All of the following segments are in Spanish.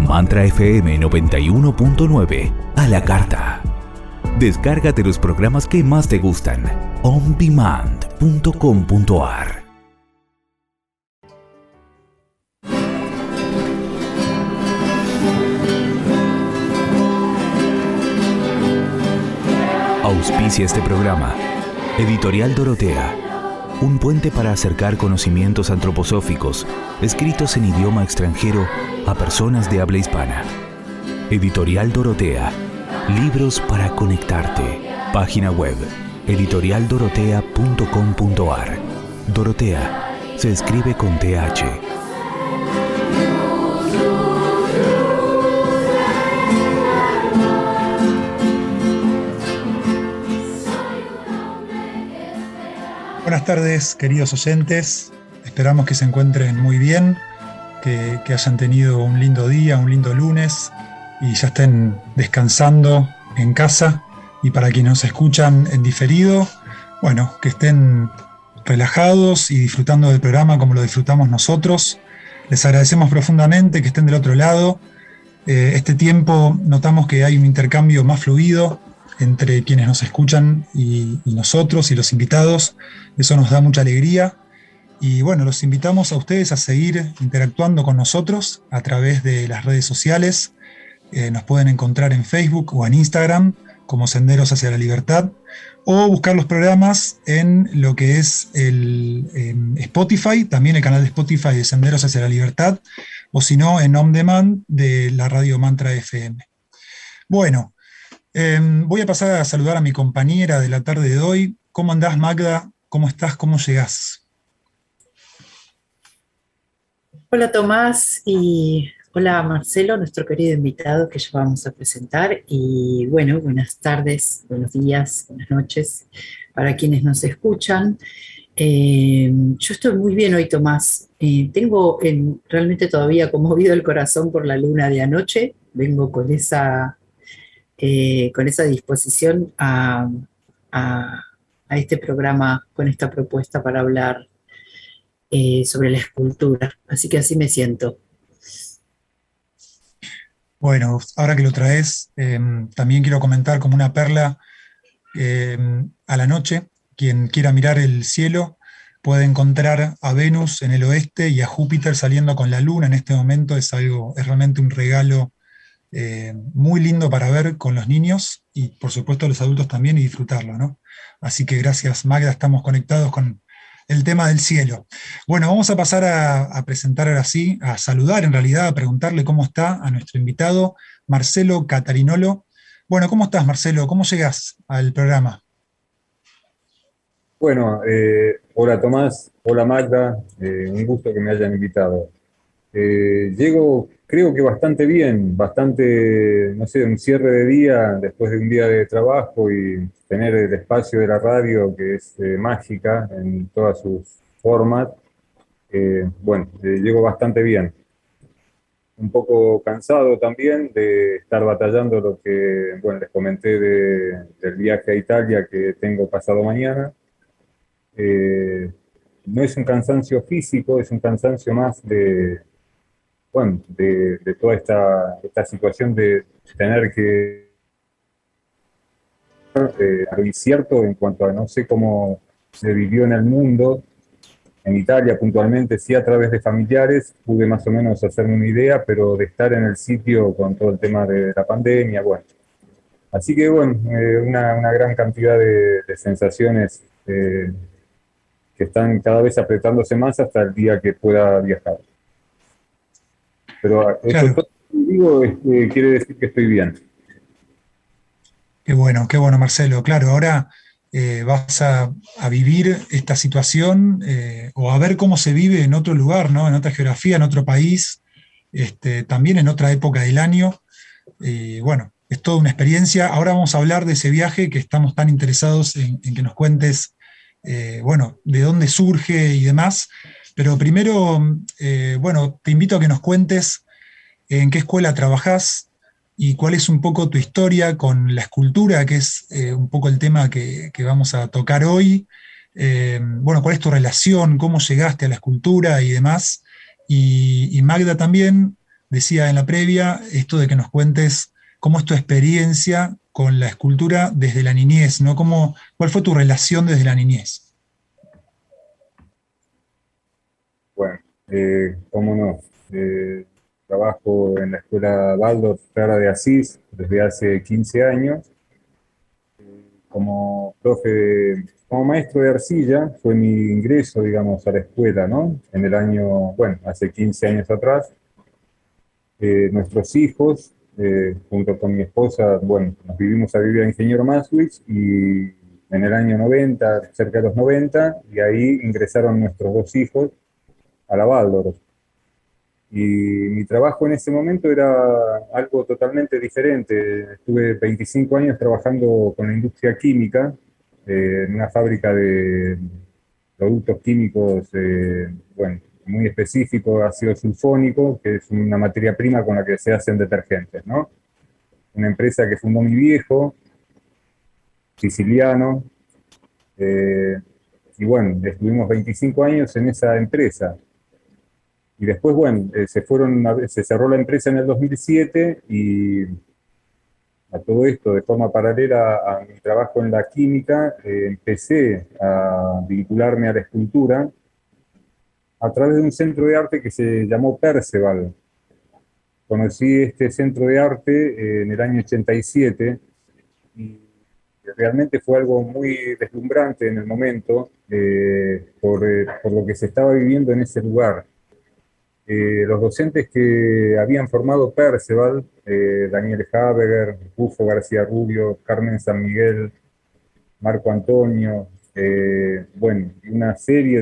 Mantra FM 91.9 a la carta. Descárgate los programas que más te gustan. ondemand.com.ar. Auspicia este programa Editorial Dorotea, un puente para acercar conocimientos antroposóficos escritos en idioma extranjero a personas de habla hispana. Editorial Dorotea, libros para conectarte. Página web editorialdorotea.com.ar. Dorotea se escribe con TH. Buenas tardes, queridos oyentes. Esperamos que se encuentren muy bien, que hayan tenido un lindo día, un lindo lunes y ya estén descansando en casa. Y para quienes nos escuchan en diferido, bueno, que estén relajados y disfrutando del programa como lo disfrutamos nosotros. Les agradecemos profundamente que estén del otro lado. Este tiempo notamos que hay un intercambio más fluido entre quienes nos escuchan y nosotros y los invitados. Eso nos da mucha alegría. Y bueno, los invitamos a ustedes a seguir interactuando con nosotros a través de las redes sociales. Nos pueden encontrar en Facebook o en Instagram como Senderos hacia la Libertad, o buscar los programas en lo que es el Spotify, también el canal de Spotify de Senderos hacia la Libertad, o si no, en On Demand de la radio Mantra FM. Bueno, voy a pasar a saludar a mi compañera de la tarde de hoy. ¿Cómo andás, Magda? ¿Cómo estás? ¿Cómo llegás? Hola, Tomás, y hola, Marcelo, nuestro querido invitado que ya vamos a presentar. Y bueno, buenas tardes, buenos días, buenas noches para quienes nos escuchan. Yo estoy muy bien hoy, Tomás. Tengo realmente todavía conmovido el corazón por la luna de anoche. Vengo con esa disposición a este programa, con esta propuesta para hablar sobre la escultura. Así que así me siento. Bueno, ahora que lo traes, también quiero comentar como una perla a la noche. Quien quiera mirar el cielo puede encontrar a Venus en el oeste y a Júpiter saliendo con la luna en este momento. Es realmente un regalo muy lindo para ver con los niños y por supuesto los adultos también, y disfrutarlo, ¿no? Así que gracias, Magda, estamos conectados con el tema del cielo. Bueno, vamos a pasar a presentar ahora sí, a saludar en realidad, a preguntarle cómo está a nuestro invitado, Marcelo Catarinolo. Bueno, ¿cómo estás, Marcelo? ¿Cómo llegás al programa? Bueno, hola Tomás, hola Magda, un gusto que me hayan invitado. Llego, creo que bastante bien, no sé, un cierre de día después de un día de trabajo y tener el espacio de la radio que es mágica en todas sus formas. Llego bastante bien. Un poco cansado también de estar batallando lo que, les comenté del viaje a Italia que tengo pasado mañana. No es un cansancio físico, es un cansancio más de toda esta situación de tener que algo incierto en cuanto a no sé cómo se vivió en el mundo. En Italia puntualmente, sí, a través de familiares, pude más o menos hacerme una idea, pero de estar en el sitio con todo el tema de la pandemia, Así que una gran cantidad de sensaciones que están cada vez apretándose más hasta el día que pueda viajar. Pero claro. Eso todo lo que digo quiere decir que estoy bien. Qué bueno, Marcelo. Claro, ahora vas a vivir esta situación o a ver cómo se vive en otro lugar, ¿no? En otra geografía, en otro país, también en otra época del año. Es toda una experiencia. Ahora vamos a hablar de ese viaje que estamos tan interesados en que nos cuentes, de dónde surge y demás. Pero primero, te invito a que nos cuentes en qué escuela trabajás y cuál es un poco tu historia con la escultura, que es un poco el tema que vamos a tocar hoy. Cuál es tu relación, cómo llegaste a la escultura y demás. Y Magda también, decía en la previa esto de que nos cuentes cómo es tu experiencia con la escultura desde la niñez, ¿no? ¿Cuál fue tu relación desde la niñez? Bueno, cómo no. Trabajo en la escuela Waldorf Clara de Asís desde hace 15 años. Como como maestro de arcilla, fue mi ingreso, digamos, a la escuela, ¿no? En el año, bueno, hace 15 años atrás. Nuestros hijos, junto con mi esposa, bueno, nos vivimos a vivir a Ingeniero Maswich y en el año 90, cerca de los 90, y ahí ingresaron nuestros dos hijos a la Waldorf. Y mi trabajo en ese momento era algo totalmente diferente. Estuve 25 años trabajando con la industria química, en una fábrica de productos químicos, bueno, muy específico, ácido sulfónico, que es una materia prima con la que se hacen detergentes, ¿no? Una empresa que fundó mi viejo, siciliano, y bueno, estuvimos 25 años en esa empresa. Y después, bueno, se cerró la empresa en el 2007 y a todo esto, de forma paralela a mi trabajo en la química, empecé a vincularme a la escultura a través de un centro de arte que se llamó Perceval. Conocí este centro de arte en el año 87 y realmente fue algo muy deslumbrante en el momento por lo que se estaba viviendo en ese lugar. Los docentes que habían formado Perceval, Daniel Habeger, Rufo García Rubio, Carmen San Miguel, Marco Antonio, bueno, y una serie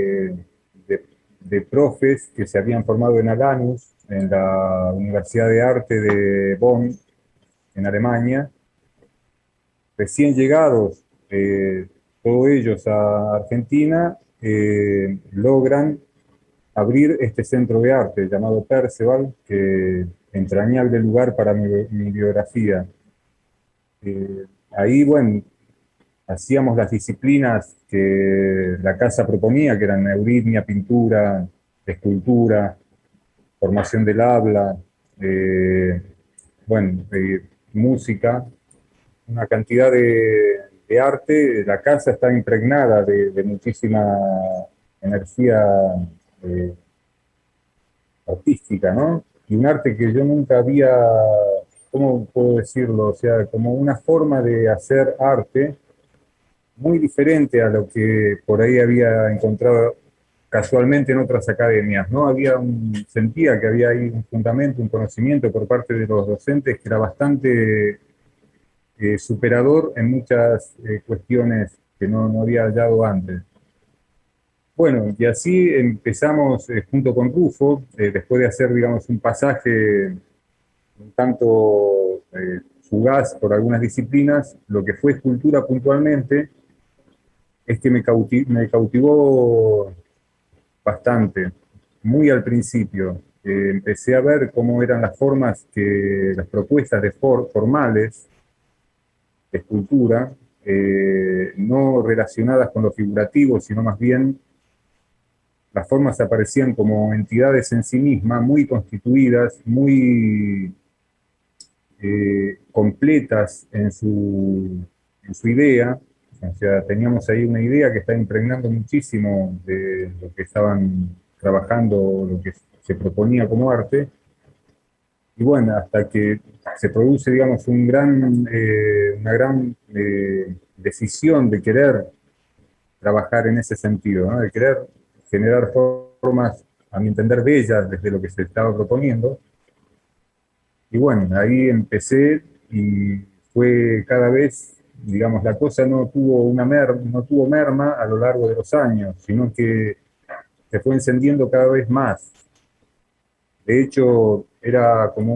de profes que se habían formado en Alanus, en la Universidad de Arte de Bonn, en Alemania, recién llegados, todos ellos a Argentina, logran abrir este centro de arte llamado Perceval, que entrañable lugar para mi biografía. Ahí, bueno, hacíamos las disciplinas que la casa proponía, que eran euritmia, pintura, escultura, formación del habla, bueno, música, una cantidad de arte. La casa está impregnada de muchísima energía artística, ¿no? Y un arte que yo nunca había, ¿cómo puedo decirlo? O sea, como una forma de hacer arte muy diferente a lo que por ahí había encontrado casualmente en otras academias, ¿no? Sentía que había ahí un fundamento, un conocimiento por parte de los docentes que era bastante superador en muchas cuestiones que no había hallado antes. Bueno, y así empezamos junto con Rufo, después de hacer, digamos, un pasaje un tanto fugaz por algunas disciplinas, lo que fue escultura puntualmente es que me cautivó bastante, muy al principio. Empecé a ver cómo eran las formas las propuestas formales de escultura, no relacionadas con lo figurativo, sino más bien las formas aparecían como entidades en sí mismas, muy constituidas, muy completas en su idea. O sea, teníamos ahí una idea que está impregnando muchísimo de lo que estaban trabajando, lo que se proponía como arte. Y bueno, hasta que se produce, digamos, una gran decisión de querer trabajar en ese sentido, ¿no? De querer generar formas, a mi entender, bellas desde lo que se estaba proponiendo. Y bueno, ahí empecé y fue cada vez, digamos, la cosa no tuvo merma a lo largo de los años, sino que se fue encendiendo cada vez más. De hecho, era como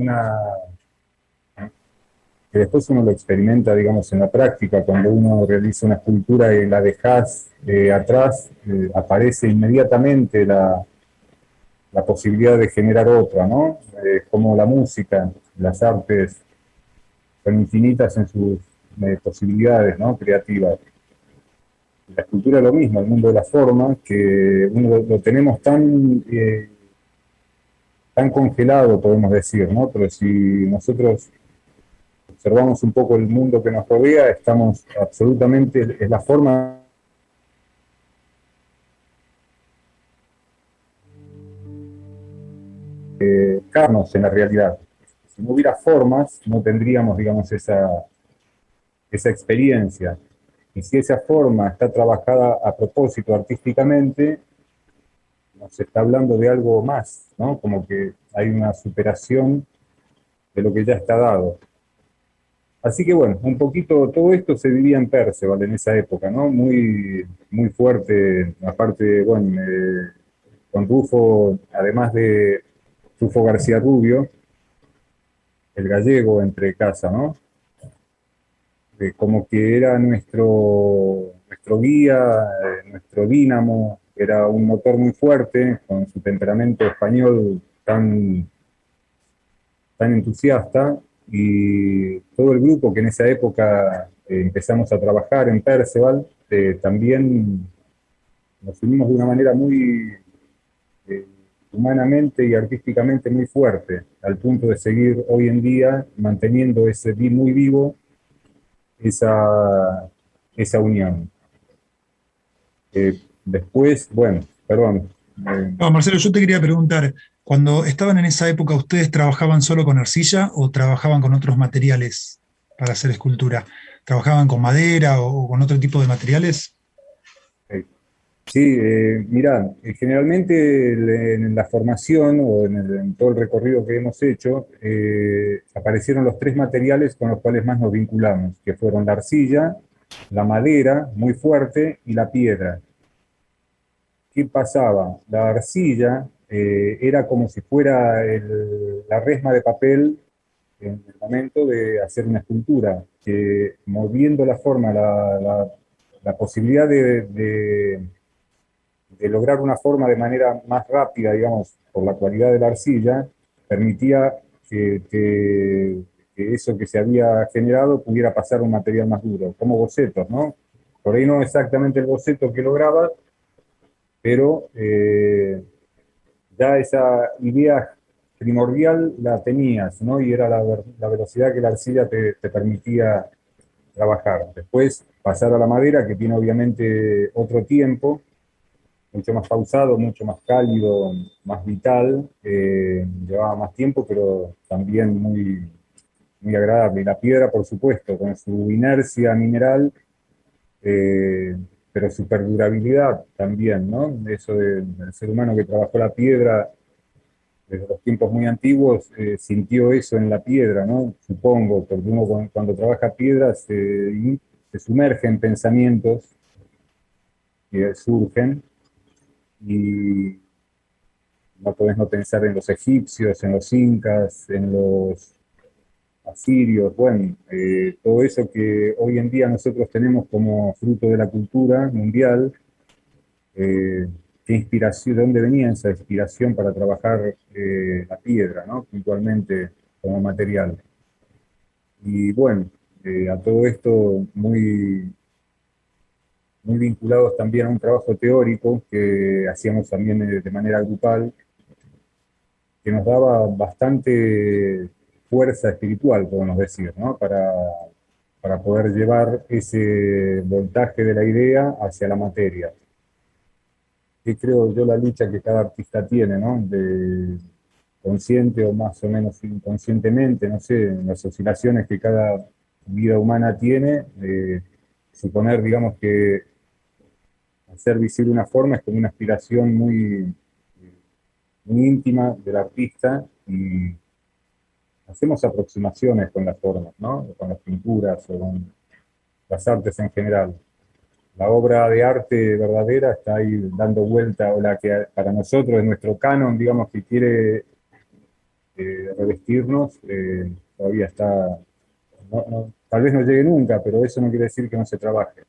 que después uno lo experimenta, digamos, en la práctica, cuando uno realiza una escultura y la dejas atrás, aparece inmediatamente la posibilidad de generar otra, ¿no? Como la música, las artes son infinitas en sus posibilidades, ¿no? Creativas. La escultura es lo mismo, el mundo de la forma, que uno lo tenemos tan tan congelado, podemos decir, ¿no? Pero si nosotros observamos un poco el mundo que nos rodea, estamos absolutamente, es la forma de carnos en la realidad. Si no hubiera formas, no tendríamos, digamos, esa experiencia. Y si esa forma está trabajada a propósito artísticamente, nos está hablando de algo más, ¿no? Como que hay una superación de lo que ya está dado. Así que bueno, un poquito todo esto se vivía en Perceval en esa época, ¿no? Muy, muy fuerte, aparte, bueno, con Rufo, además de Rufo García Rubio, el gallego entre casa, ¿no? Como que era nuestro guía, nuestro dínamo, era un motor muy fuerte, con su temperamento español tan entusiasta, y todo el grupo que en esa época empezamos a trabajar en Perceval, también nos unimos de una manera muy humanamente y artísticamente muy fuerte, al punto de seguir hoy en día manteniendo ese muy vivo, esa unión. Después, bueno, perdón. No, Marcelo, yo te quería preguntar, cuando estaban en esa época, ¿ustedes trabajaban solo con arcilla o trabajaban con otros materiales para hacer escultura? ¿Trabajaban con madera o con otro tipo de materiales? Sí, mirá, generalmente en la formación o en todo el recorrido que hemos hecho, aparecieron los tres materiales con los cuales más nos vinculamos, que fueron la arcilla, la madera, muy fuerte, y la piedra. ¿Qué pasaba? La arcilla era como si fuera la resma de papel en el momento de hacer una escultura, que moviendo la forma, la posibilidad de lograr una forma de manera más rápida, digamos, por la cualidad de la arcilla, permitía que eso que se había generado pudiera pasar a un material más duro, como bocetos, ¿no? Por ahí no exactamente el boceto que lograba, pero ya esa idea primordial la tenías, ¿no? Y era la velocidad que la arcilla te permitía trabajar. Después pasar a la madera, que tiene obviamente otro tiempo, mucho más pausado, mucho más cálido, más vital, llevaba más tiempo, pero también muy, muy agradable. Y la piedra, por supuesto, con su inercia mineral, pero su perdurabilidad también, ¿no? Eso del ser humano que trabajó la piedra desde los tiempos muy antiguos, sintió eso en la piedra, ¿no? Supongo, porque uno cuando trabaja piedra se sumerge en pensamientos que surgen, y no podés no pensar en los egipcios, en los incas, en los asirios, bueno, todo eso que hoy en día nosotros tenemos como fruto de la cultura mundial. ¿Qué inspiración, de dónde venía esa inspiración para trabajar la piedra, ¿no? Puntualmente como material? Y bueno, a todo esto muy vinculados también a un trabajo teórico que hacíamos también de manera grupal, que nos daba bastante fuerza espiritual, podemos decir, ¿no? Para poder llevar ese voltaje de la idea hacia la materia. Que creo yo la lucha que cada artista tiene, ¿no? Consciente o más o menos inconscientemente, no sé, en las oscilaciones que cada vida humana tiene, suponer, digamos, que hacer visible una forma es como una aspiración muy, muy íntima del artista, y hacemos aproximaciones con las formas, ¿no? Con las pinturas o con las artes en general. La obra de arte verdadera está ahí dando vuelta, o la que para nosotros es nuestro canon, digamos, que quiere revestirnos, todavía está, tal vez no llegue nunca, pero eso no quiere decir que no se trabaje.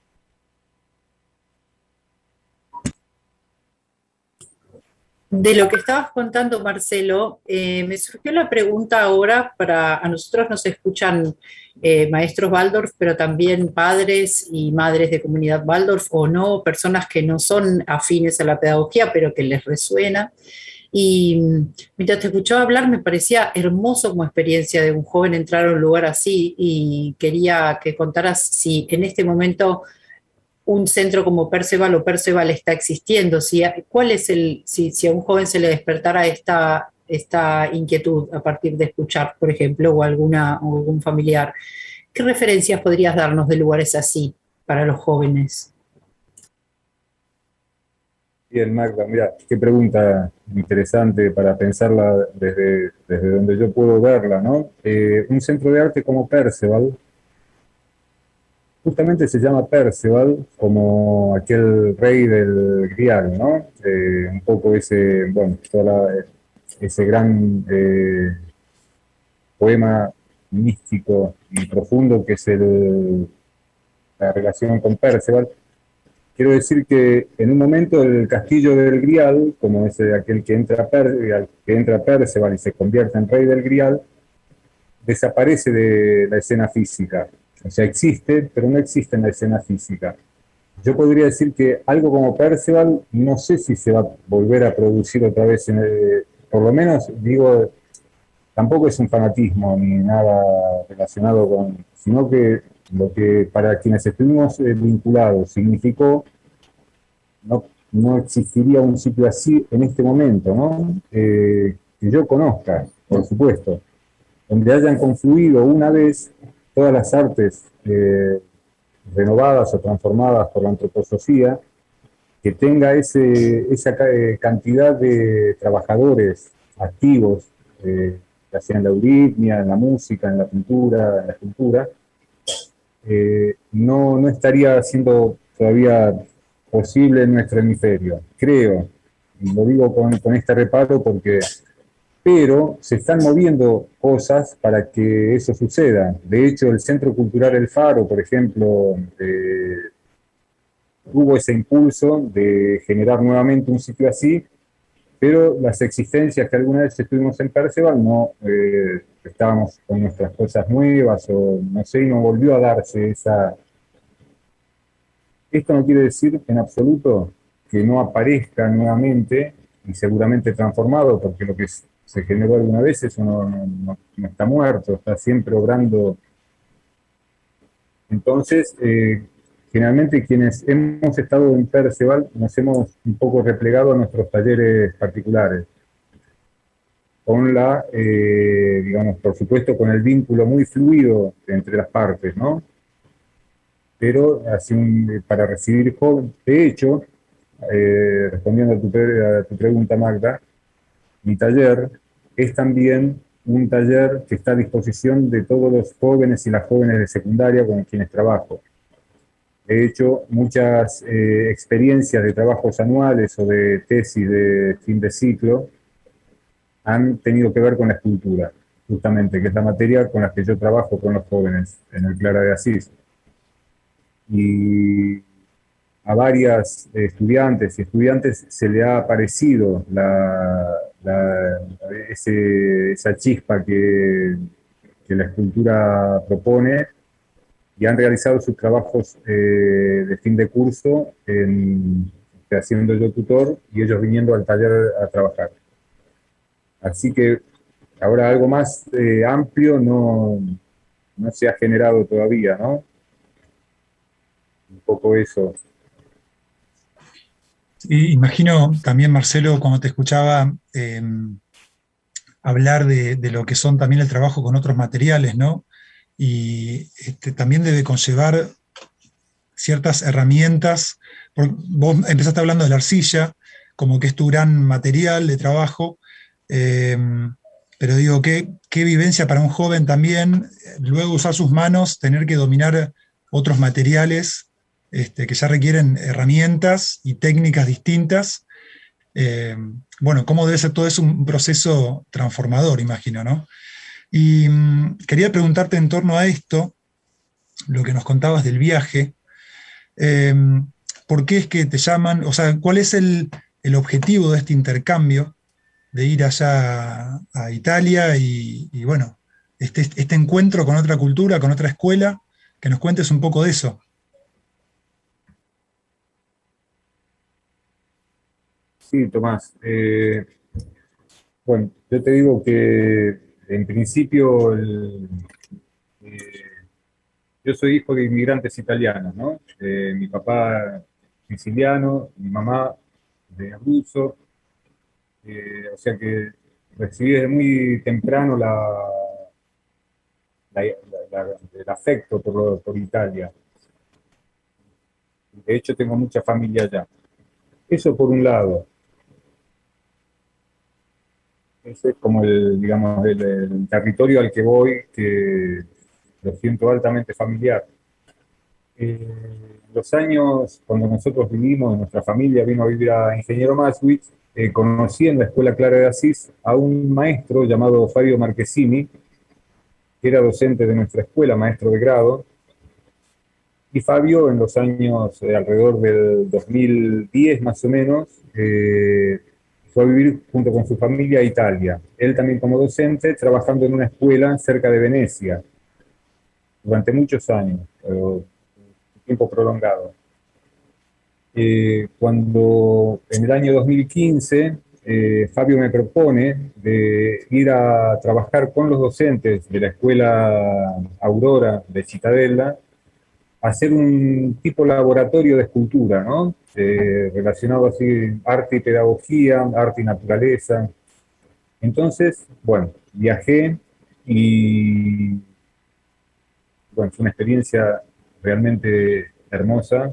De lo que estabas contando, Marcelo, me surgió la pregunta ahora, a nosotros nos escuchan maestros Waldorf, pero también padres y madres de comunidad Waldorf, o no, personas que no son afines a la pedagogía, pero que les resuena. Y mientras te escuchaba hablar, me parecía hermoso como experiencia de un joven entrar a un lugar así y quería que contaras si en este momento un centro como Perceval o Perceval está existiendo, cuál es si a un joven se le despertara esta inquietud a partir de escuchar, por ejemplo, o algún familiar, ¿qué referencias podrías darnos de lugares así para los jóvenes? Bien, Magda, mira, qué pregunta interesante para pensarla desde donde yo puedo verla, ¿no? Un centro de arte como Perceval, justamente se llama Perceval como aquel rey del Grial, ¿no? Un poco ese, bueno, ese gran poema místico y profundo que es la relación con Perceval. Quiero decir que en un momento el castillo del Grial, como es aquel que entra a Perceval y se convierte en rey del Grial, desaparece de la escena física. O sea, existe, pero no existe en la escena física. Yo podría decir que algo como Perceval, no sé si se va a volver a producir otra vez, por lo menos, digo, tampoco es un fanatismo ni nada relacionado con, sino que lo que para quienes estuvimos vinculados significó no existiría un sitio así en este momento, ¿no? Que yo conozca, por supuesto, donde hayan confluido una vez todas las artes renovadas o transformadas por la antroposofía, que tenga esa cantidad de trabajadores activos, ya sea en la euritmia, en la música, en la pintura, en la escultura, no estaría siendo todavía posible en nuestro hemisferio, creo. Y lo digo con este reparo porque, pero se están moviendo cosas para que eso suceda. De hecho, el Centro Cultural El Faro, por ejemplo, tuvo ese impulso de generar nuevamente un sitio así, pero las existencias que alguna vez estuvimos en Perceval no estábamos con nuestras cosas nuevas o no sé, y no volvió a darse esa. Esto no quiere decir en absoluto que no aparezca nuevamente y seguramente transformado, porque lo que se generó alguna vez eso no está muerto, está siempre obrando. Entonces, generalmente quienes hemos estado en Perceval nos hemos un poco replegado a nuestros talleres particulares, con digamos, por supuesto, con el vínculo muy fluido entre las partes, ¿no? Pero así para recibir jóvenes. De hecho, respondiendo a tu pregunta, Magda, mi taller es también un taller que está a disposición de todos los jóvenes y las jóvenes de secundaria con quienes trabajo. He hecho muchas experiencias de trabajos anuales o de tesis de fin de ciclo han tenido que ver con la escultura, justamente, que es la materia con la que yo trabajo con los jóvenes en el Clara de Asís. Y a varias estudiantes y estudiantes se le ha aparecido esa chispa que la escultura propone y han realizado sus trabajos de fin de curso haciendo yo tutor y ellos viniendo al taller a trabajar. Así que ahora algo más amplio no se ha generado todavía, ¿no? Un poco eso. Sí, imagino también, Marcelo, cuando te escuchaba hablar de lo que son también el trabajo con otros materiales, ¿no? Y también debe conllevar ciertas herramientas. Vos empezaste hablando de la arcilla, como que es tu gran material de trabajo, eh, pero digo, qué vivencia para un joven también, luego usar sus manos, tener que dominar otros materiales que ya requieren herramientas y técnicas distintas. Eh, bueno, cómo debe ser todo eso un proceso transformador, imagino, ¿no? Y quería preguntarte en torno a esto, lo que nos contabas del viaje, eh, ¿por qué es que te llaman? O sea, ¿cuál es el objetivo de este intercambio de ir allá a Italia y bueno, este encuentro con otra cultura, con otra escuela? Que nos cuentes un poco de eso. Sí, Tomás. Bueno, yo te digo que en principio eh, yo soy hijo de inmigrantes italianos, ¿no? Mi papá siciliano, mi mamá de Abruzzo, o sea que recibí desde muy temprano el afecto por Italia. De hecho, tengo mucha familia allá. Eso por un lado. Ese es como digamos, el territorio al que voy, que lo siento altamente familiar. Los años, cuando nosotros vivimos, nuestra familia vino a vivir a Ingeniero Maswitz, conocí en la Escuela Clara de Asís a un maestro llamado Fabio Marchesini, que era docente de nuestra escuela, maestro de grado, y Fabio en los años alrededor del 2010 más o menos, fue a vivir junto con su familia a Italia. Él también como docente, trabajando en una escuela cerca de Venecia, durante muchos años, tiempo prolongado. Cuando en el año 2015 Fabio me propone de ir a trabajar con los docentes de la escuela Aurora de Cittadella, a hacer un tipo laboratorio de escultura, ¿no? Relacionado así, arte y pedagogía, arte y naturaleza. Entonces, bueno, viajé y bueno, fue una experiencia realmente hermosa.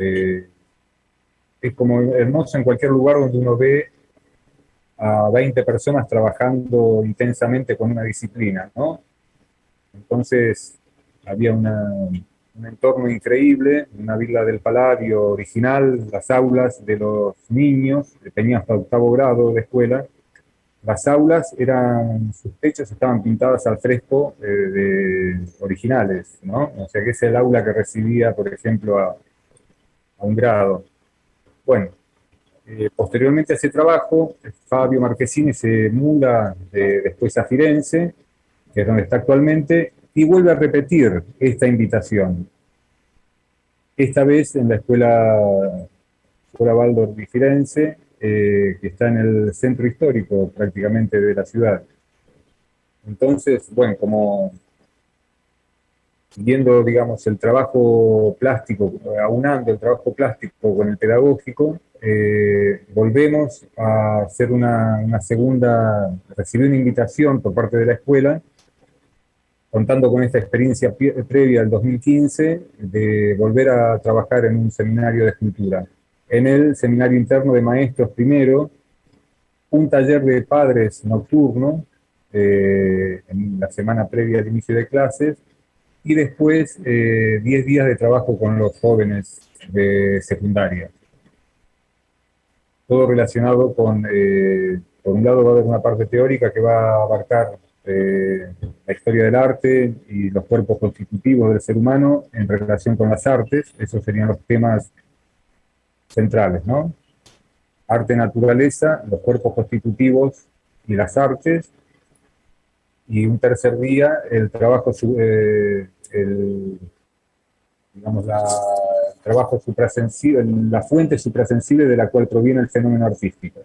Es como hermoso en cualquier lugar donde uno ve a 20 personas trabajando intensamente con una disciplina, ¿no? Entonces, había un entorno increíble, una villa del Palladio original, las aulas de los niños, que tenía hasta octavo grado de escuela. Las aulas eran, sus techos estaban pintadas al fresco originales, ¿no? O sea que es el aula que recibía, por ejemplo, a un grado. Bueno, posteriormente a ese trabajo, Fabio Marchesini se muda después a Firenze, que es donde está actualmente, y vuelve a repetir esta invitación. Esta vez en la escuela Waldorf di Firenze, que está en el centro histórico prácticamente de la ciudad. Entonces, bueno, como siguiendo, digamos, el trabajo plástico, aunando el trabajo plástico con el pedagógico, volvemos a hacer una segunda, recibí una invitación por parte de la escuela, contando con esta experiencia previa al 2015, de volver a trabajar en un seminario de escultura. En el seminario interno de maestros primero, un taller de padres nocturno, en la semana previa al inicio de clases, y después 10 días de trabajo con los jóvenes de secundaria. Todo relacionado con, por un lado va a haber una parte teórica que va a abarcar la historia del arte y los cuerpos constitutivos del ser humano en relación con las artes. Esos serían los temas centrales, ¿no? Arte, naturaleza, los cuerpos constitutivos y las artes. Y un tercer día, el trabajo, digamos, el trabajo suprasensible, la fuente suprasensible de la cual proviene el fenómeno artístico.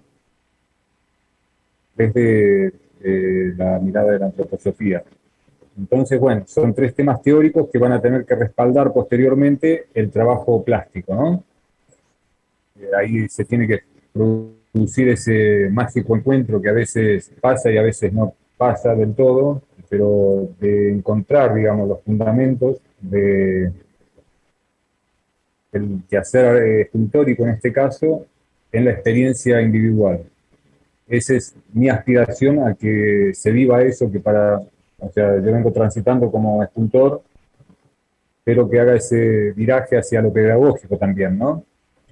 Desde la mirada de la antroposofía. Entonces, bueno, son tres temas teóricos que van a tener que respaldar posteriormente el trabajo plástico, ¿no? Ahí se tiene que producir ese mágico encuentro que a veces pasa y a veces no pasa del todo, pero de encontrar, digamos, los fundamentos del quehacer escultórico en este caso en la experiencia individual. Esa es mi aspiración, a que se viva eso, que o sea, yo vengo transitando como escultor, pero que haga ese viraje hacia lo pedagógico también, ¿no?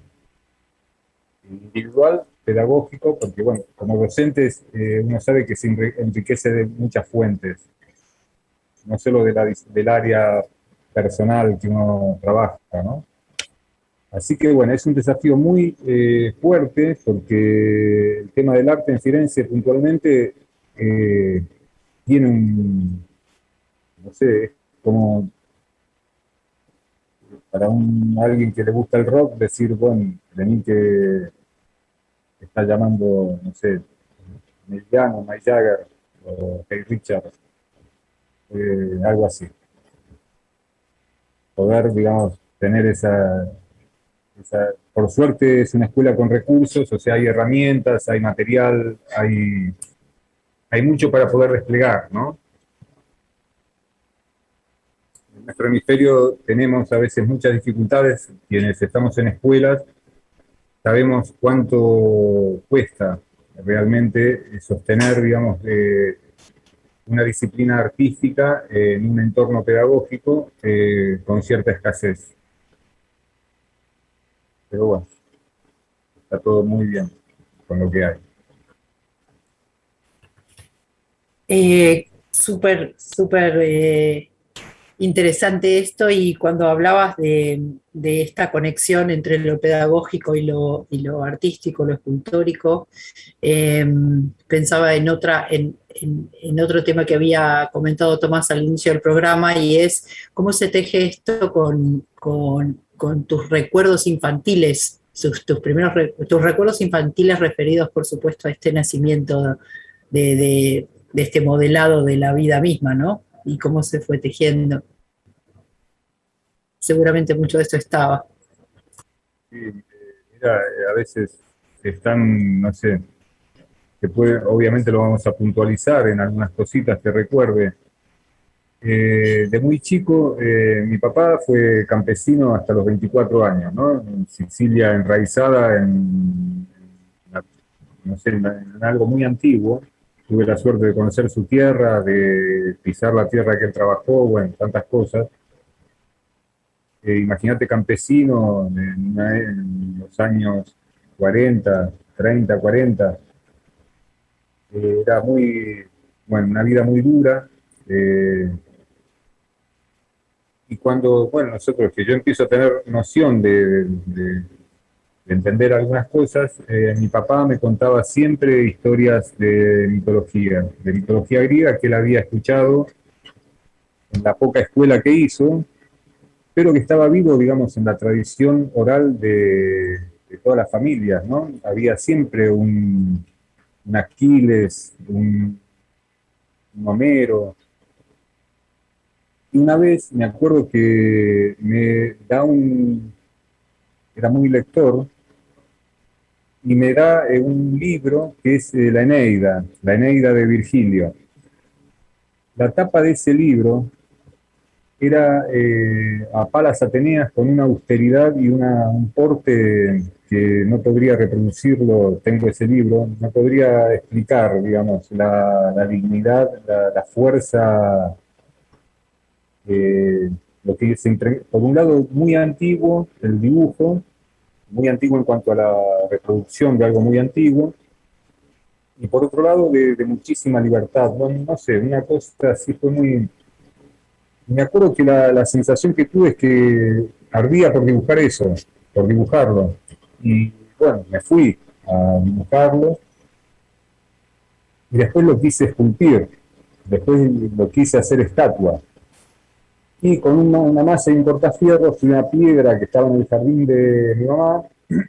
Individual, pedagógico, porque bueno, como docentes uno sabe que se enriquece de muchas fuentes, no solo del área personal que uno trabaja, ¿no? Así que bueno, es un desafío muy fuerte, porque el tema del arte en Firenze puntualmente tiene no sé, es como para alguien que le gusta el rock decir, bueno, de mí que está llamando, no sé, Emiliano, Mike Jagger o Keith Richards, algo así. Poder, digamos, tener por suerte es una escuela con recursos, o sea, hay herramientas, hay material, hay mucho para poder desplegar, ¿no? En nuestro hemisferio tenemos a veces muchas dificultades, quienes estamos en escuelas sabemos cuánto cuesta realmente sostener, digamos, una disciplina artística en un entorno pedagógico con cierta escasez. Pero bueno, está todo muy bien con lo que hay. Súper interesante esto, y cuando hablabas de esta conexión entre lo pedagógico y lo artístico, lo escultórico, eh, pensaba en otro tema que había comentado Tomás al inicio del programa, y es cómo se teje esto con tus recuerdos infantiles, tus recuerdos infantiles referidos, por supuesto, a este nacimiento de este modelado de la vida misma, ¿no? Y cómo se fue tejiendo. Seguramente mucho de esto estaba. Sí, mira, a veces están, no sé, obviamente lo vamos a puntualizar en algunas cositas que recuerde. De muy chico, mi papá fue campesino hasta los 24 años, ¿no? En Sicilia, enraizada no sé, en algo muy antiguo. Tuve la suerte de conocer su tierra, de pisar la tierra que él trabajó, bueno, tantas cosas. Imagínate campesino en los años 40, 30, 40. Era bueno, una vida muy dura. Y cuando, bueno, que yo empiezo a tener noción de entender algunas cosas, mi papá me contaba siempre historias de mitología griega que él había escuchado en la poca escuela que hizo, pero que estaba vivo, digamos, en la tradición oral de todas las familias, ¿no? Había siempre un Aquiles, un Homero. Y una vez me acuerdo que era muy lector, y me da un libro que es la Eneida de Virgilio. La tapa de ese libro era a palas ateneas con una austeridad y un porte que no podría reproducirlo, tengo ese libro, no podría explicar, digamos, la dignidad, la fuerza, lo que por un lado muy antiguo el dibujo, muy antiguo en cuanto a la reproducción de algo muy antiguo, y por otro lado de muchísima libertad. Bueno, no sé, una cosa así fue muy... Me acuerdo que la sensación que tuve es que ardía por dibujar eso, por dibujarlo. Y bueno, me fui a dibujarlo y después lo quise esculpir, después lo quise hacer estatua. Y con una masa y un cortafierros y una piedra que estaba en el jardín de mi mamá,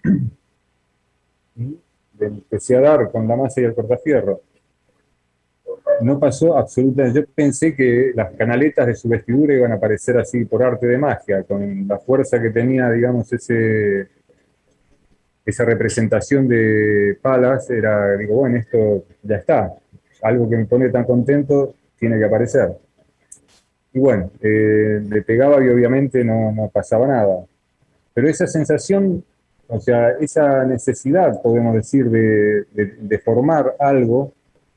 y le empecé a dar con la masa y el cortafierro. No pasó absolutamente. Yo pensé que las canaletas de su vestidura iban a aparecer así por arte de magia, con la fuerza que tenía, digamos, esa representación de Palas. Digo, bueno, esto ya está. Algo que me pone tan contento tiene que aparecer. Y bueno, le pegaba y obviamente no pasaba nada. Pero esa sensación, o sea, esa necesidad, podemos decir, de formar algo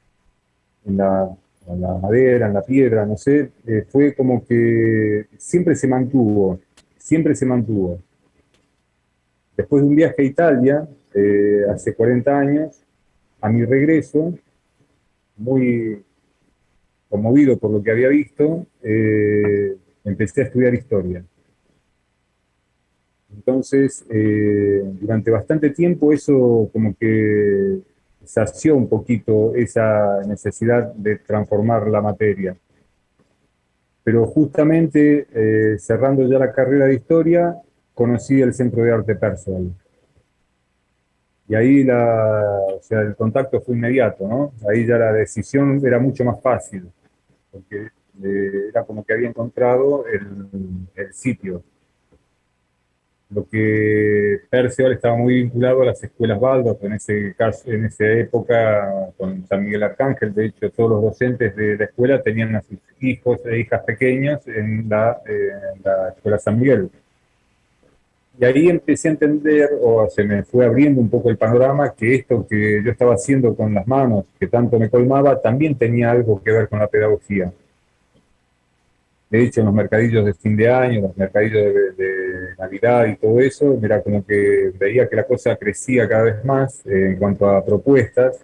en la madera, en la piedra, no sé, fue como que siempre se mantuvo, siempre se mantuvo. Después de un viaje a Italia, hace 40 años, a mi regreso, muy conmovido por lo que había visto, empecé a estudiar historia. Entonces, durante bastante tiempo eso como que sació un poquito esa necesidad de transformar la materia. Pero justamente, cerrando ya la carrera de historia, conocí el Centro de Arte Percival. Y ahí o sea, el contacto fue inmediato, ¿no? Ahí ya la decisión era mucho más fácil, porque era como que había encontrado el sitio. Lo que Perceval estaba muy vinculado a las escuelas Waldorf, en ese caso, en esa época con San Miguel Arcángel. De hecho, todos los docentes de la escuela tenían a sus hijos e hijas pequeños en la escuela San Miguel. Y ahí empecé a entender, o se me fue abriendo un poco el panorama, que esto que yo estaba haciendo con las manos, que tanto me colmaba, también tenía algo que ver con la pedagogía. De hecho, en los mercadillos de fin de año, los mercadillos de Navidad y todo eso, era como que veía que la cosa crecía cada vez más en cuanto a propuestas.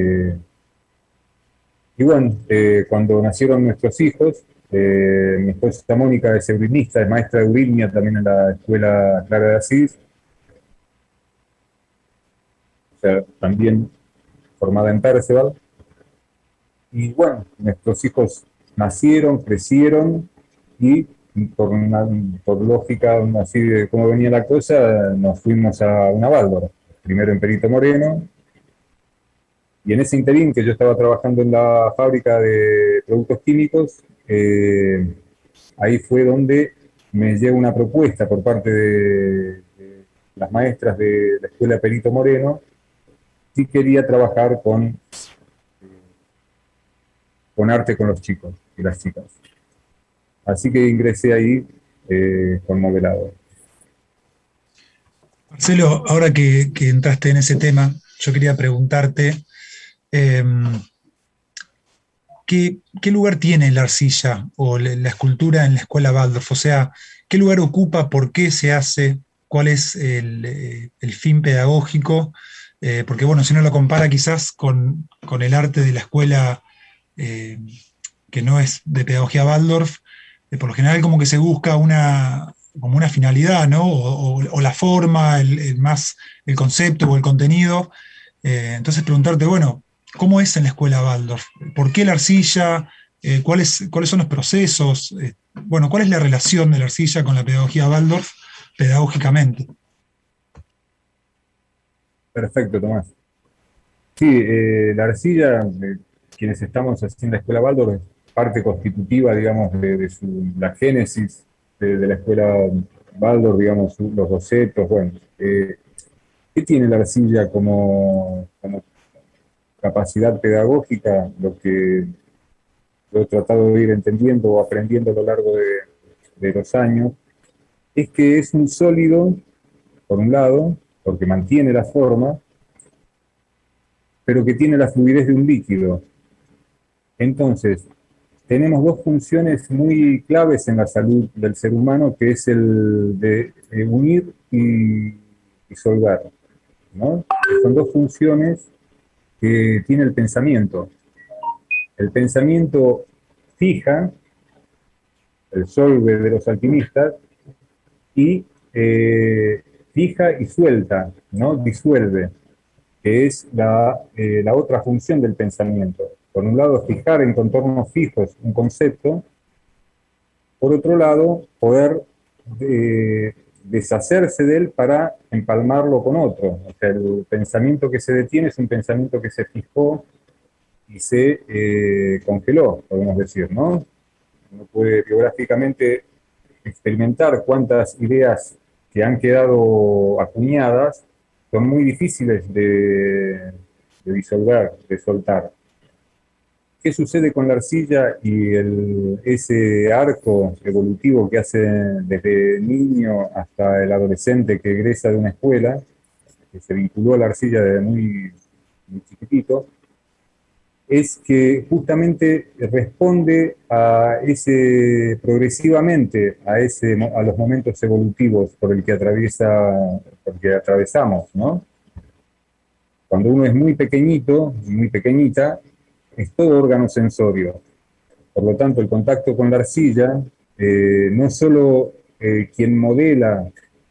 Y bueno, cuando nacieron nuestros hijos, mi esposa Mónica es eurimista, es maestra de eurimia también en la escuela Clara de Asís, o sea, también formada en Perceval. Y bueno, nuestros hijos nacieron, crecieron y por lógica, así de cómo venía la cosa, nos fuimos a una Waldorf, primero en Perito Moreno, y en ese interín que yo estaba trabajando en la fábrica de productos químicos, ahí fue donde me llegó una propuesta por parte de las maestras de la escuela Perito Moreno, si quería trabajar con arte con los chicos y las chicas. Así que ingresé ahí con modelado. Marcelo, ahora que entraste en ese tema, yo quería preguntarte, eh, ¿qué lugar tiene la arcilla o la escultura en la escuela Waldorf? O sea, ¿qué lugar ocupa? ¿Por qué se hace? ¿Cuál es el fin pedagógico? Porque bueno, si uno lo compara quizás con el arte de la escuela eh, que no es de pedagogía Waldorf, por lo general como que se busca como una finalidad, ¿no? O la forma, más el concepto o el contenido. Entonces preguntarte, bueno, ¿cómo es en la escuela Waldorf? ¿Por qué la arcilla? ¿Cuáles son los procesos? Bueno, ¿cuál es la relación de la arcilla con la pedagogía Waldorf pedagógicamente? Perfecto, Tomás. Sí, la arcilla, quienes estamos haciendo la escuela Waldorf, es parte constitutiva, digamos, la génesis de la escuela Waldorf, digamos, los bocetos, bueno. ¿Qué tiene la arcilla como capacidad pedagógica? Lo que yo he tratado de ir entendiendo o aprendiendo a lo largo de los años, es que es un sólido, por un lado, porque mantiene la forma, pero que tiene la fluidez de un líquido. Entonces, tenemos dos funciones muy claves en la salud del ser humano, que es el de unir y disolver, ¿no? Son dos funciones que tiene el pensamiento. El pensamiento fija, el solve de los alquimistas, y fija y suelta, ¿no? Disuelve, que es la otra función del pensamiento. Por un lado, fijar en contornos fijos un concepto, por otro lado, poder deshacerse de él para empalmarlo con otro. O sea, el pensamiento que se detiene es un pensamiento que se fijó y se congeló, podemos decir, ¿no? Uno puede biográficamente experimentar cuántas ideas que han quedado acuñadas son muy difíciles de disolver, de soltar. ¿Qué sucede con la arcilla y ese arco evolutivo que hace desde niño hasta el adolescente que egresa de una escuela, que se vinculó a la arcilla desde muy chiquitito? Es que justamente responde progresivamente a los momentos evolutivos por el que atravesamos, ¿no? Cuando uno es muy pequeñito, muy pequeñita, es todo órgano sensorio. Por lo tanto, el contacto con la arcilla no es solo quien modela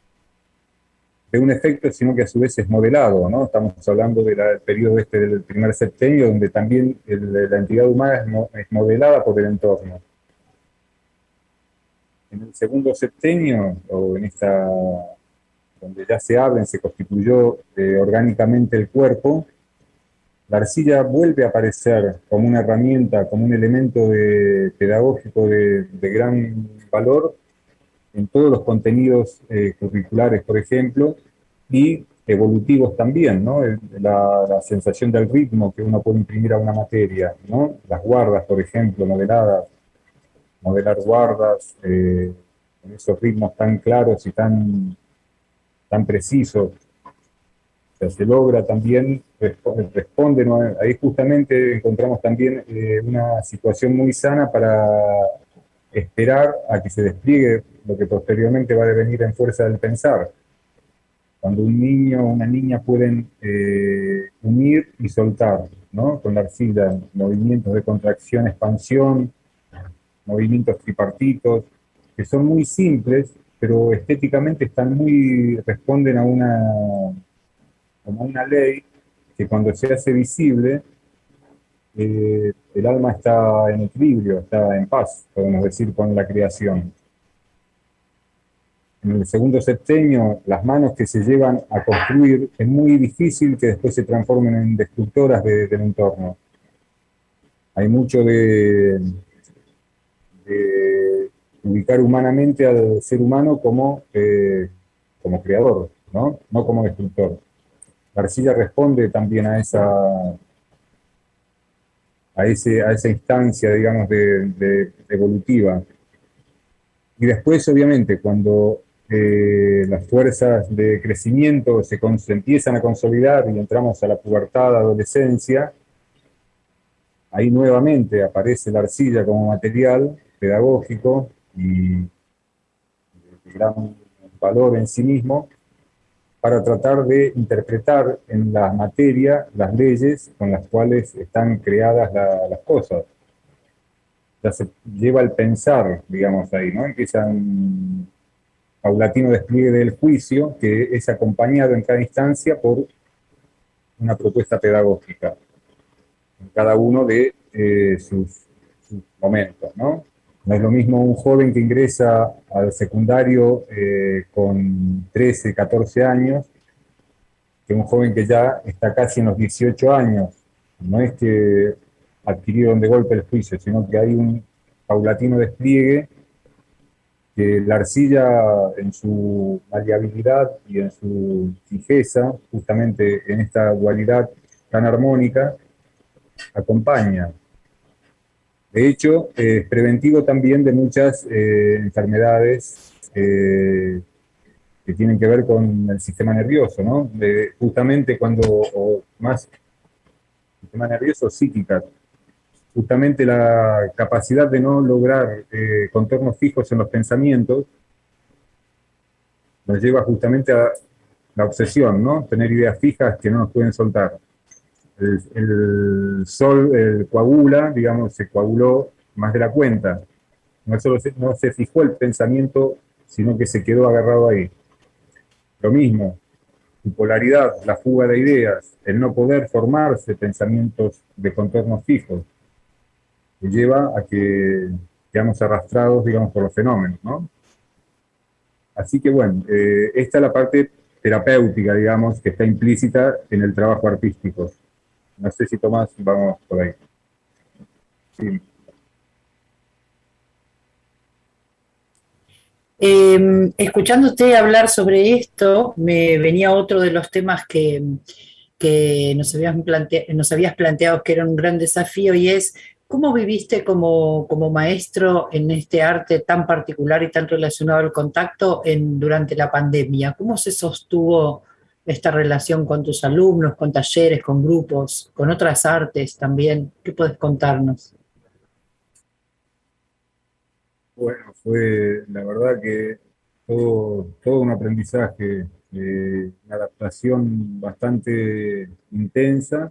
de un efecto, sino que a su vez es modelado, ¿no? Estamos hablando del periodo del primer septenio, donde también la entidad humana es modelada por el entorno. En el segundo septenio, o en esta donde ya se abren, se constituyó orgánicamente el cuerpo, la arcilla vuelve a aparecer como una herramienta, como un elemento pedagógico de gran valor en todos los contenidos curriculares, por ejemplo, y evolutivos también, ¿no? La sensación del ritmo que uno puede imprimir a una materia, ¿no? Las guardas, por ejemplo, modeladas, modelar guardas, con esos ritmos tan claros y tan precisos. O sea, se logra también, responde, ¿no? Ahí justamente encontramos también una situación muy sana para esperar a que se despliegue lo que posteriormente va a devenir en fuerza del pensar. Cuando un niño o una niña pueden unir y soltar, ¿no? Con la arcilla, movimientos de contracción, expansión, movimientos tripartitos, que son muy simples, pero estéticamente responden como una ley que cuando se hace visible, el alma está en equilibrio, está en paz, podemos decir, con la creación. En el segundo septenio, las manos que se llevan a construir, es muy difícil que después se transformen en destructoras del entorno. Hay mucho de ubicar humanamente al ser humano como creador, ¿no? No como destructor. La arcilla responde también a esa instancia, digamos, de evolutiva. Y después, obviamente, cuando las fuerzas de crecimiento se empiezan a consolidar y entramos a la pubertad, adolescencia, ahí nuevamente aparece la arcilla como material pedagógico y de gran valor en sí mismo, para tratar de interpretar en la materia las leyes con las cuales están creadas las cosas. Ya se lleva el pensar, digamos, ahí, ¿no? Empieza un paulatino despliegue del juicio que es acompañado en cada instancia por una propuesta pedagógica, en cada uno de sus momentos, ¿no? No es lo mismo un joven que ingresa al secundario con 13, 14 años, que un joven que ya está casi en los 18 años. No es que adquirieron de golpe el juicio, sino que hay un paulatino despliegue que la arcilla, en su maleabilidad y en su fijeza, justamente en esta dualidad tan armónica, acompaña. De hecho, es preventivo también de muchas enfermedades que tienen que ver con el sistema nervioso, ¿no? Justamente o más sistema nervioso, psíquica, justamente la capacidad de no lograr contornos fijos en los pensamientos nos lleva justamente a la obsesión, ¿no? Tener ideas fijas que no nos pueden soltar. El sol coagula, digamos, se coaguló más de la cuenta. No se fijó el pensamiento, sino que se quedó agarrado ahí. Lo mismo, su polaridad, la fuga de ideas, el no poder formarse pensamientos de contornos fijos, que lleva a que quedamos arrastrados, digamos, por los fenómenos, ¿no? Así que bueno, esta es la parte terapéutica, digamos, que está implícita en el trabajo artístico. No sé si Tomás, vamos por ahí. Sí. Escuchándote hablar sobre esto, me venía otro de los temas que nos habías planteado que era un gran desafío, y es cómo viviste como maestro en este arte tan particular y tan relacionado al contacto durante la pandemia. ¿Cómo se sostuvo esta relación con tus alumnos, con talleres, con grupos, con otras artes también? ¿Qué puedes contarnos? Bueno, fue la verdad que todo un aprendizaje, una adaptación bastante intensa,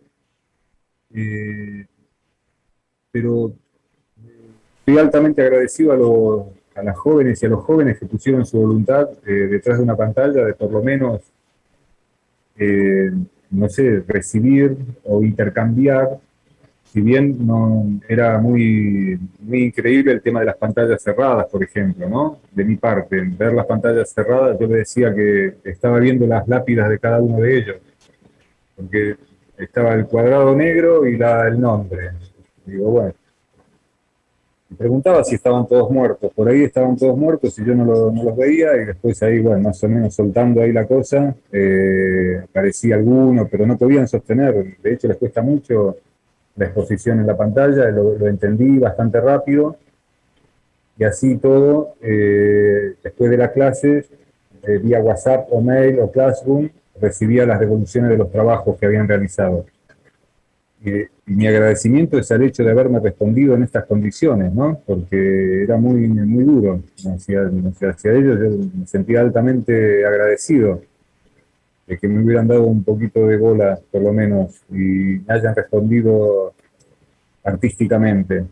pero estoy altamente agradecido a las jóvenes y a los jóvenes que pusieron su voluntad detrás de una pantalla, de por lo menos, no sé, recibir o intercambiar si bien no era muy, muy increíble el tema de las pantallas cerradas, por ejemplo, ¿no? De mi parte, ver las pantallas cerradas, yo le decía que estaba viendo las lápidas de cada uno de ellos, porque estaba el cuadrado negro y el nombre. Digo, bueno, me preguntaba si estaban todos muertos, por ahí estaban todos muertos y yo no los veía, y después ahí, bueno, más o menos soltando ahí la cosa, aparecía alguno, pero no podían sostener, de hecho les cuesta mucho la exposición en la pantalla, lo entendí bastante rápido, y así todo, después de la clase, vía WhatsApp o mail o Classroom, recibía las devoluciones de los trabajos que habían realizado. Y mi agradecimiento es al hecho de haberme respondido en estas condiciones, ¿no? Porque era muy, muy duro. Hacia ellos yo me sentía altamente agradecido de que me hubieran dado un poquito de bola, por lo menos, y me hayan respondido artísticamente.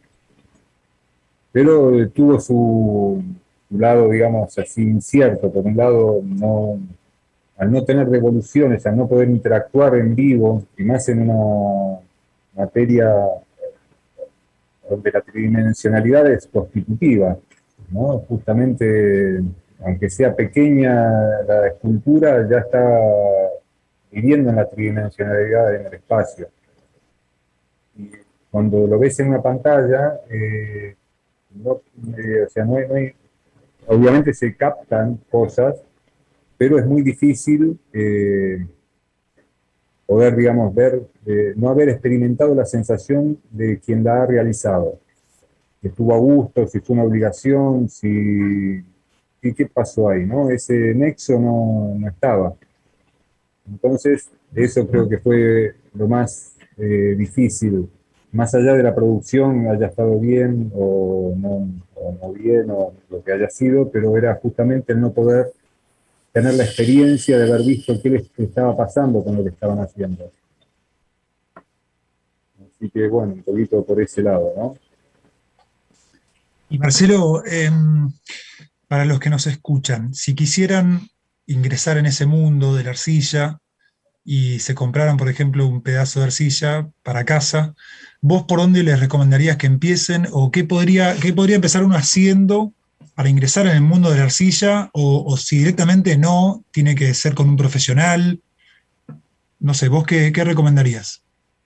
Pero tuvo su lado, digamos, así incierto. Por un lado, al no tener devoluciones, al no poder interactuar en vivo, y más en una materia donde la tridimensionalidad es constitutiva, ¿no? Justamente, aunque sea pequeña la escultura, ya está viviendo en la tridimensionalidad en el espacio. Y cuando lo ves en una pantalla, o sea, no hay, obviamente se captan cosas, pero es muy difícil poder, digamos, ver, no haber experimentado la sensación de quien la ha realizado. Si estuvo a gusto, si fue una obligación, y qué pasó ahí, ¿no? Ese nexo no estaba. Entonces, eso creo que fue lo más difícil. Más allá de la producción, haya estado bien o no bien, o lo que haya sido, pero era justamente el no poder tener la experiencia de haber visto qué les estaba pasando con lo que estaban haciendo. Así que bueno, un poquito por ese lado, ¿no? Y Marcelo, para los que nos escuchan, si quisieran ingresar en ese mundo de la arcilla y se compraran, por ejemplo, un pedazo de arcilla para casa, ¿vos por dónde les recomendarías que empiecen o qué podría empezar uno haciendo para ingresar en el mundo de la arcilla o si directamente no, tiene que ser con un profesional? No sé, ¿vos qué recomendarías?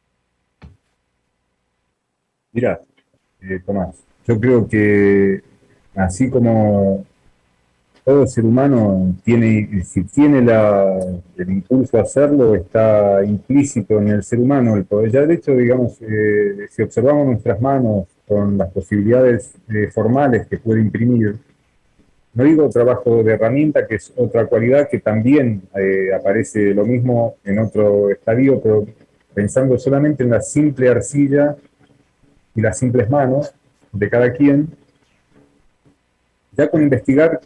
Mirá, Tomás, yo creo que así como todo ser humano tiene, si tiene el impulso a hacerlo, está implícito en el ser humano el poder. Ya de hecho, digamos, si observamos nuestras manos con las posibilidades formales que puede imprimir, no digo trabajo de herramienta, que es otra cualidad que también aparece lo mismo en otro estadio, pero pensando solamente en la simple arcilla y las simples manos de cada quien, ya con investigar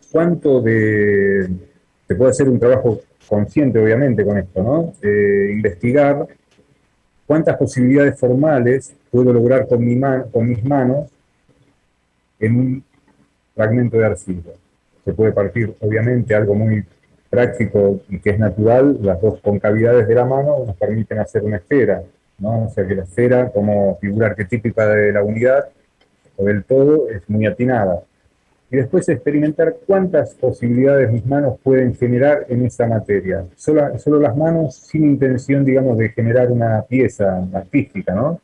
se puede hacer un trabajo consciente, obviamente, con esto, ¿no? Investigar cuántas posibilidades formales puedo lograr con mis manos en un fragmento de arcilla. Se puede partir, obviamente, algo muy práctico y que es natural. Las dos concavidades de la mano nos permiten hacer una esfera, ¿no? O sea que la esfera, como figura arquetípica de la unidad o del todo, es muy atinada. Y después experimentar cuántas posibilidades mis manos pueden generar en esa materia. Solo las manos sin intención, digamos, de generar una pieza artística, ¿no?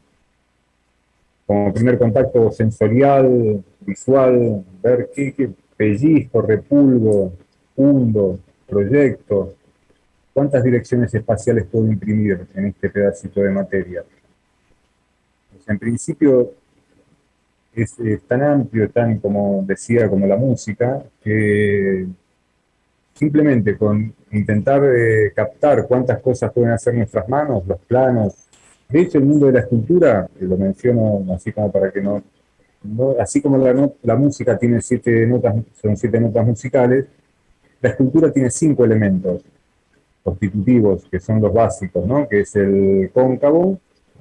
Como primer contacto sensorial, visual, ver qué pellizco, repulgo, hundo, proyecto, cuántas direcciones espaciales puedo imprimir en este pedacito de materia. Pues en principio es tan amplio, tan, como decía, como la música, que simplemente con intentar captar cuántas cosas pueden hacer nuestras manos, los planos. De hecho, el mundo de la escultura, lo menciono así como para que así como la música tiene 7 notas, son 7 notas musicales, la escultura tiene 5 elementos constitutivos, que son los básicos, ¿no? Que es el cóncavo,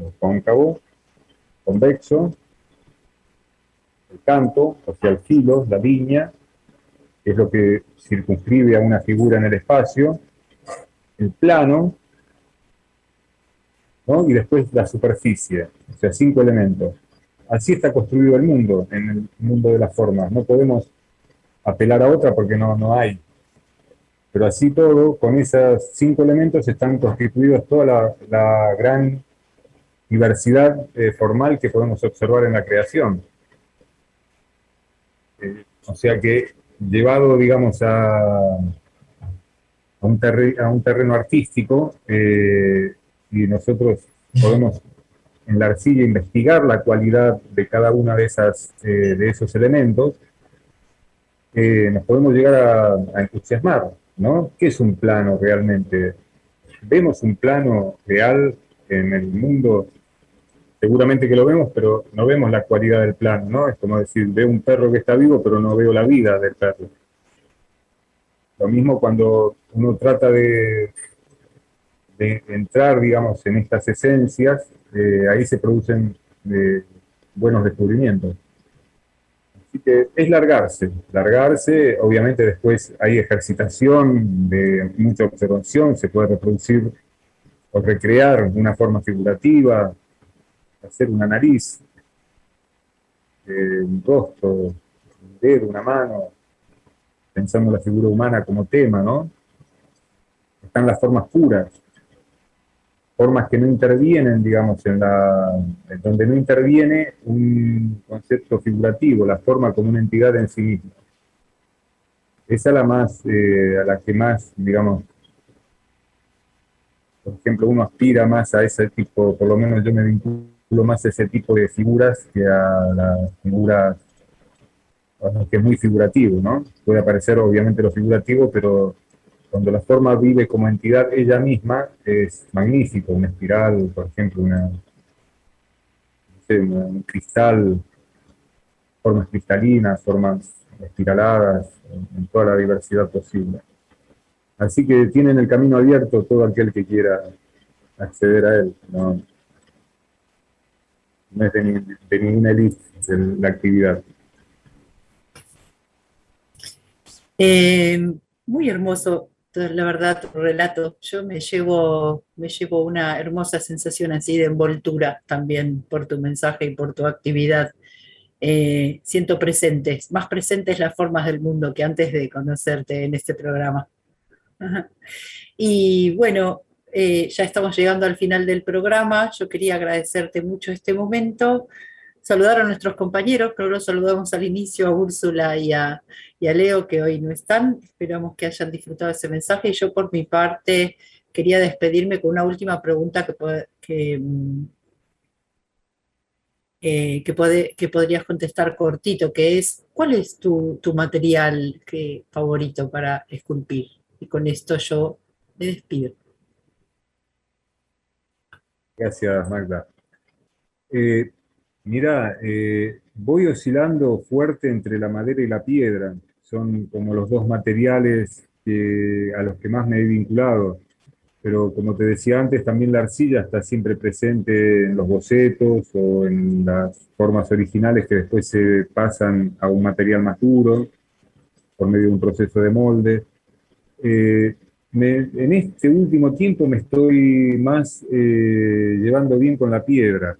convexo, el canto, o sea, el filo, la línea, que es lo que circunscribe a una figura en el espacio, el plano, ¿no? Y después la superficie, o sea, 5 elementos. Así está construido el mundo, en el mundo de las formas. No podemos apelar a otra porque no hay. Pero así todo, con esos 5 elementos están constituidos toda la gran diversidad formal que podemos observar en la creación. O sea que llevado, digamos, a un terreno artístico, y nosotros podemos en la arcilla investigar la cualidad de cada una de esos elementos, nos podemos llegar a entusiasmar, ¿no? ¿Qué es un plano realmente? ¿Vemos un plano real en el mundo? Seguramente que lo vemos, pero no vemos la cualidad del plano, ¿no? Es como decir, veo un perro que está vivo, pero no veo la vida del perro. Lo mismo cuando uno trata de entrar, digamos, en estas esencias, ahí se producen buenos descubrimientos. Así que es largarse, obviamente después hay ejercitación de mucha observación, se puede reproducir o recrear una forma figurativa, hacer una nariz, un rostro, un dedo, una mano, pensando la figura humana como tema, ¿no? Están las formas puras, formas que no intervienen, digamos, en donde no interviene un concepto figurativo, la forma como una entidad en sí misma. Esa es a la que más, digamos, por ejemplo, uno aspira más a ese tipo, por lo menos yo me vinculo más a ese tipo de figuras que a las figuras, que es muy figurativo, ¿no? Puede aparecer obviamente lo figurativo, pero cuando la forma vive como entidad ella misma, es magnífico. Una espiral, por ejemplo, no sé, un cristal, formas cristalinas, formas espiraladas, en toda la diversidad posible. Así que tienen el camino abierto todo aquel que quiera acceder a él. No es de ninguna élite la actividad. Muy hermoso, la verdad, tu relato. Yo me llevo una hermosa sensación así de envoltura también por tu mensaje y por tu actividad. Siento presentes, más presentes las formas del mundo que antes de conocerte en este programa. Ajá. Y bueno, ya estamos llegando al final del programa. Yo quería agradecerte mucho este momento, saludar a nuestros compañeros, pero los saludamos al inicio a Úrsula y a Leo, que hoy no están. Esperamos que hayan disfrutado ese mensaje. Y yo por mi parte quería despedirme con una última pregunta que podrías contestar cortito, que es, ¿cuál es tu material favorito para esculpir? Y con esto yo me despido. Gracias, Magda. Eh, Mira, voy oscilando fuerte entre la madera y la piedra. Son como los dos materiales a los que más me he vinculado. Pero como te decía antes, también la arcilla está siempre presente en los bocetos o en las formas originales que después se pasan a un material más duro por medio de un proceso de molde. Eh, en este último tiempo me estoy más llevando bien con la piedra.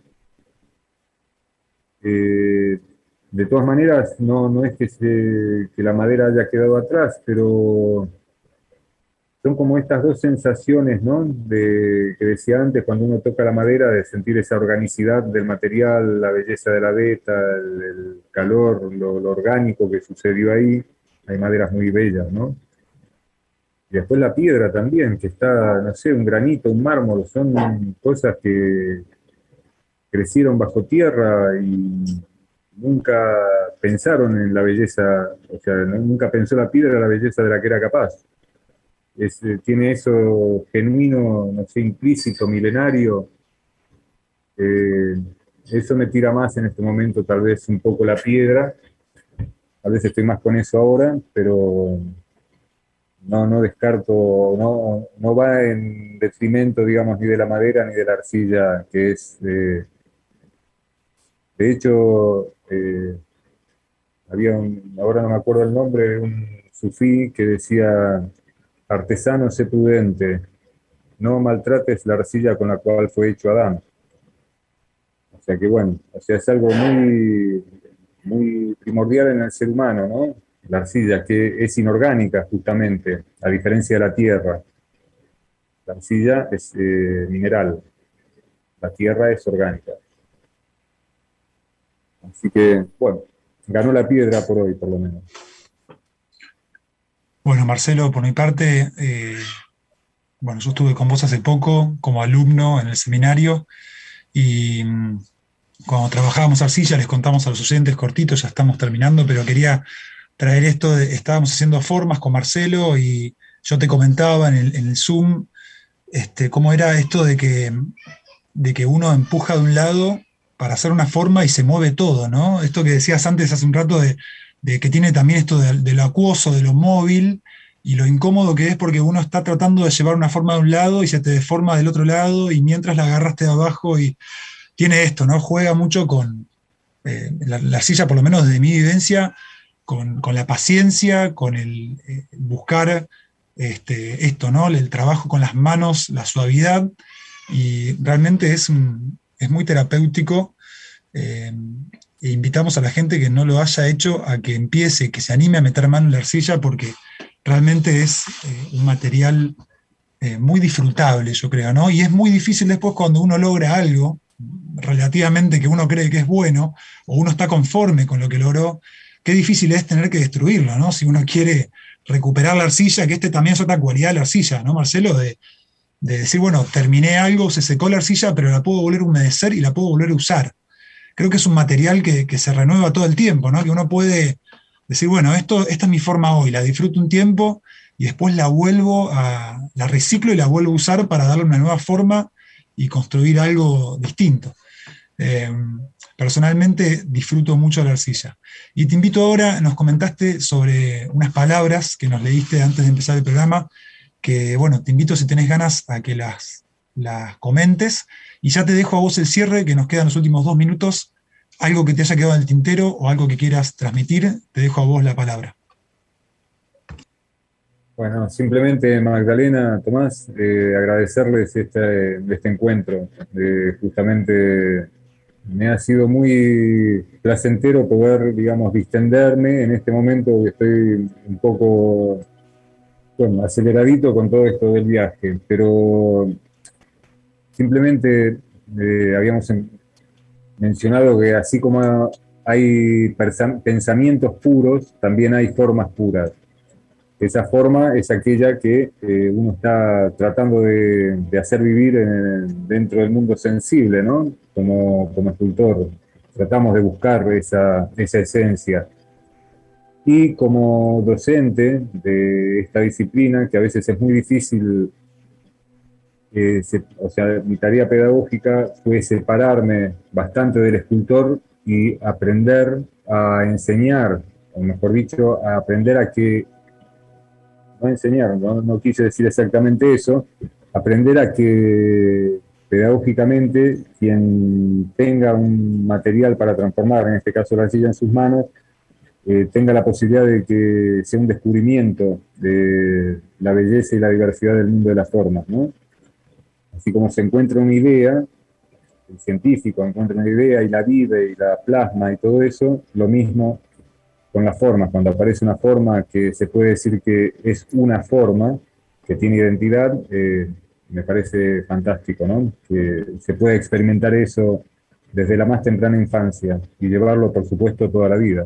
Eh, de todas maneras, no es que la madera haya quedado atrás, pero son como estas dos sensaciones, ¿no? Que decía antes, cuando uno toca la madera, de sentir esa organicidad del material, la belleza de la veta, el calor, lo orgánico que sucedió ahí. Hay maderas muy bellas, ¿no? Y después la piedra también, que está, no sé, un granito, un mármol, son cosas que crecieron bajo tierra y nunca pensaron en la belleza, o sea, nunca pensó la piedra la belleza de la que era capaz. Tiene eso genuino, no sé, implícito, milenario. eh, Eso me tira más en este momento, tal vez un poco la piedra. A veces estoy más con eso ahora, pero no descarto, no va en detrimento, digamos, ni de la madera ni de la arcilla, que es, de hecho, ahora no me acuerdo el nombre, de un sufí que decía, artesano sé prudente, no maltrates la arcilla con la cual fue hecho Adán. O sea que bueno, o sea, es algo muy, muy primordial en el ser humano, ¿no? La arcilla, que es inorgánica justamente, a diferencia de la tierra. La arcilla es mineral, la tierra es orgánica. Así que, bueno, ganó la piedra por hoy, por lo menos. Bueno, Marcelo, por mi parte, bueno, yo estuve con vos hace poco como alumno en el seminario y cuando trabajábamos arcilla les contamos a los oyentes cortitos, ya estamos terminando, pero quería traer esto, estábamos haciendo formas con Marcelo y yo te comentaba en el Zoom cómo era esto de que uno empuja de un lado para hacer una forma y se mueve todo, ¿no? Esto que decías antes hace un rato de que tiene también esto de lo acuoso, de lo móvil y lo incómodo que es porque uno está tratando de llevar una forma de un lado y se te deforma del otro lado y mientras la agarraste de abajo y tiene esto, ¿no? Juega mucho con la arcilla, por lo menos desde mi vivencia, con la paciencia, con el buscar esto, ¿no? El trabajo con las manos, la suavidad, y realmente es muy terapéutico. E invitamos a la gente que no lo haya hecho a que empiece, que se anime a meter mano en la arcilla, porque realmente es un material muy disfrutable, yo creo, ¿no? Y es muy difícil después cuando uno logra algo relativamente que uno cree que es bueno, o uno está conforme con lo que logró, qué difícil es tener que destruirlo, ¿no? Si uno quiere recuperar la arcilla, que también es otra cualidad de la arcilla, ¿no, Marcelo? De decir, bueno, terminé algo, se secó la arcilla, pero la puedo volver a humedecer y la puedo volver a usar. Creo que es un material que se renueva todo el tiempo, ¿no? Que uno puede decir, bueno, esta es mi forma hoy, la disfruto un tiempo y después la reciclo y la vuelvo a usar para darle una nueva forma y construir algo distinto. Personalmente disfruto mucho la arcilla. Y te invito ahora, nos comentaste sobre unas palabras que nos leíste antes de empezar el programa, que bueno, te invito si tenés ganas a que las comentes, y ya te dejo a vos el cierre, que nos quedan los últimos 2 minutos, algo que te haya quedado en el tintero o algo que quieras transmitir, te dejo a vos la palabra. Bueno, simplemente Magdalena, Tomás, agradecerles este encuentro. Justamente me ha sido muy placentero poder, digamos, distenderme en este momento que estoy un poco, bueno, aceleradito con todo esto del viaje, pero simplemente habíamos mencionado que así como hay pensamientos puros, también hay formas puras. Esa forma es aquella que uno está tratando de hacer vivir dentro del mundo sensible, ¿no? Como escultor, tratamos de buscar esa esencia. Y como docente de esta disciplina, que a veces es muy difícil, o sea, mi tarea pedagógica fue separarme bastante del escultor y aprender a enseñar, o mejor dicho, a aprender a que, no enseñar, no quise decir exactamente eso, aprender a que pedagógicamente quien tenga un material para transformar, en este caso la arcilla en sus manos, tenga la posibilidad de que sea un descubrimiento de la belleza y la diversidad del mundo de las formas, ¿no? Así como se encuentra una idea, el científico encuentra una idea y la vive y la plasma y todo eso, lo mismo con las formas. Cuando aparece una forma que se puede decir que es una forma, que tiene identidad, me parece fantástico, ¿no? Que se puede experimentar eso desde la más temprana infancia y llevarlo, por supuesto, toda la vida.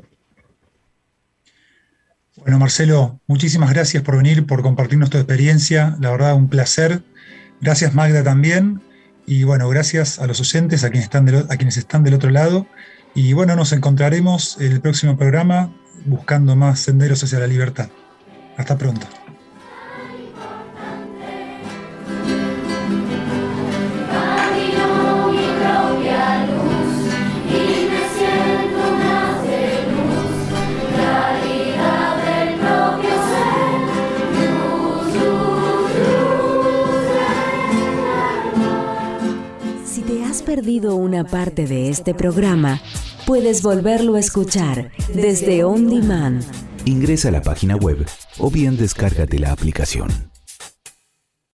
Bueno, Marcelo, muchísimas gracias por venir, por compartirnos tu experiencia. La verdad, un placer. Gracias, Magda, también. Y bueno, gracias a los oyentes, a quienes están del otro lado. Y bueno, nos encontraremos en el próximo programa buscando más senderos hacia la libertad. Hasta pronto. Perdido una parte de este programa, puedes volverlo a escuchar desde On Demand. Ingresa a la página web o bien descárgate la aplicación.